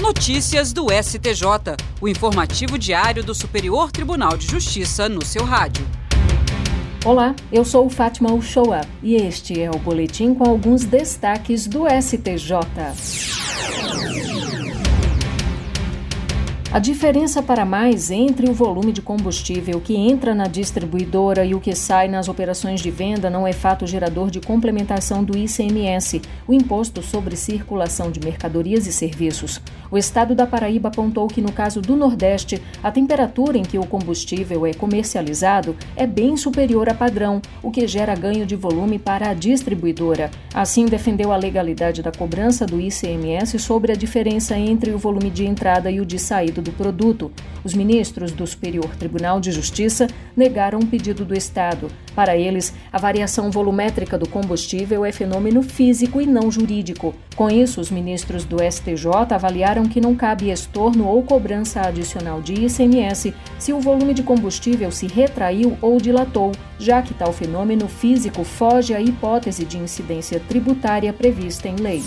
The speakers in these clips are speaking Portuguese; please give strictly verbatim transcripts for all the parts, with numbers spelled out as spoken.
Notícias do S T J, o informativo diário do Superior Tribunal de Justiça no seu rádio. Olá, eu sou Fátima Uchoa e este é o boletim com alguns destaques do S T J. A diferença para mais entre o volume de combustível que entra na distribuidora e o que sai nas operações de venda não é fato gerador de complementação do I C M S, o Imposto sobre Circulação de Mercadorias e Serviços. O estado da Paraíba apontou que, no caso do Nordeste, a temperatura em que o combustível é comercializado é bem superior a padrão, o que gera ganho de volume para a distribuidora. Assim, defendeu a legalidade da cobrança do I C M S sobre a diferença entre o volume de entrada e o de saída do produto. Os ministros do Superior Tribunal de Justiça negaram um pedido do Estado. Para eles, a variação volumétrica do combustível é fenômeno físico e não jurídico. Com isso, os ministros do S T J avaliaram que não cabe estorno ou cobrança adicional de I C M S se o volume de combustível se retraiu ou dilatou, já que tal fenômeno físico foge à hipótese de incidência tributária prevista em lei.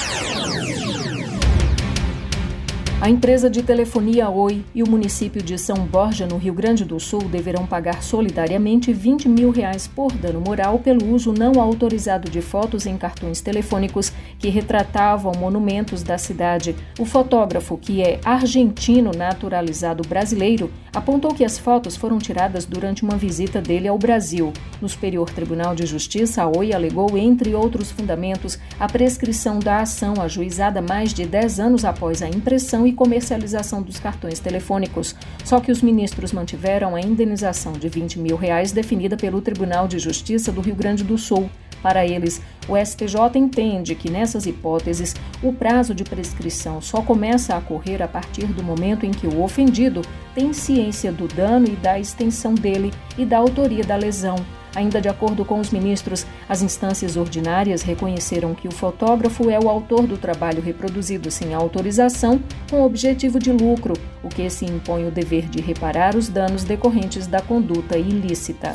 A empresa de telefonia Oi e o município de São Borja, no Rio Grande do Sul, deverão pagar solidariamente vinte mil reais por dano moral pelo uso não autorizado de fotos em cartões telefônicos que retratavam monumentos da cidade. O fotógrafo, que é argentino naturalizado brasileiro, apontou que as fotos foram tiradas durante uma visita dele ao Brasil. No Superior Tribunal de Justiça, a Oi alegou, entre outros fundamentos, a prescrição da ação ajuizada mais de dez anos após a impressão e comercialização dos cartões telefônicos. Só que os ministros mantiveram a indenização de vinte mil reais definida pelo Tribunal de Justiça do Rio Grande do Sul. Para eles, o S T J entende que, nessas hipóteses, o prazo de prescrição só começa a correr a partir do momento em que o ofendido tem ciência do dano e da extensão dele e da autoria da lesão. Ainda de acordo com os ministros, as instâncias ordinárias reconheceram que o fotógrafo é o autor do trabalho reproduzido sem autorização com objetivo de lucro, o que se impõe o dever de reparar os danos decorrentes da conduta ilícita.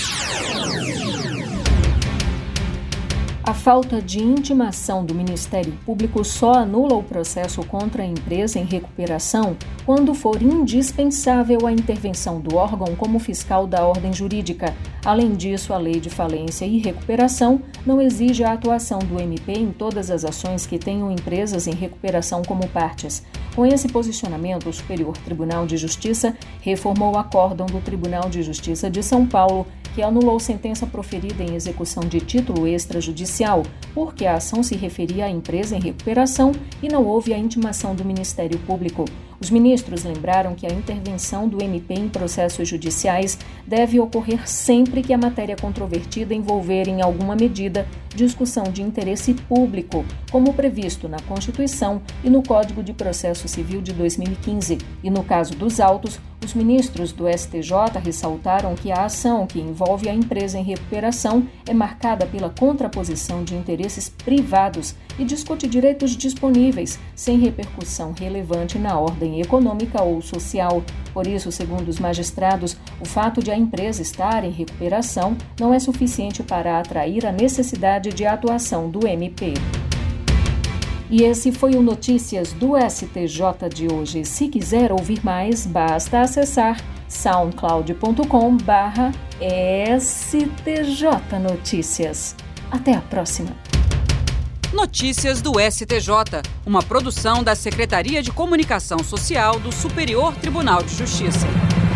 A falta de intimação do Ministério Público só anula o processo contra a empresa em recuperação quando for indispensável a intervenção do órgão como fiscal da ordem jurídica. Além disso, a Lei de Falência e Recuperação não exige a atuação do M P em todas as ações que tenham empresas em recuperação como partes. Com esse posicionamento, o Superior Tribunal de Justiça reformou o acórdão do Tribunal de Justiça de São Paulo, que anulou sentença proferida em execução de título extrajudicial, porque a ação se referia à empresa em recuperação e não houve a intimação do Ministério Público. Os ministros lembraram que a intervenção do M P em processos judiciais deve ocorrer sempre que a matéria controvertida envolver, em alguma medida, discussão de interesse público, como previsto na Constituição e no Código de Processo Civil de dois mil e quinze. E no caso dos autos, os ministros do S T J ressaltaram que a ação que envolve a empresa em recuperação é marcada pela contraposição de interesses privados e discute direitos disponíveis, sem repercussão relevante na ordem econômica ou social. Por isso, segundo os magistrados, o fato de a empresa estar em recuperação não é suficiente para atrair a necessidade de atuação do M P. E esse foi o Notícias do S T J de hoje. Se quiser ouvir mais, basta acessar soundcloud ponto com barra S T J Notícias. Até a próxima. Notícias do S T J, uma produção da Secretaria de Comunicação Social do Superior Tribunal de Justiça.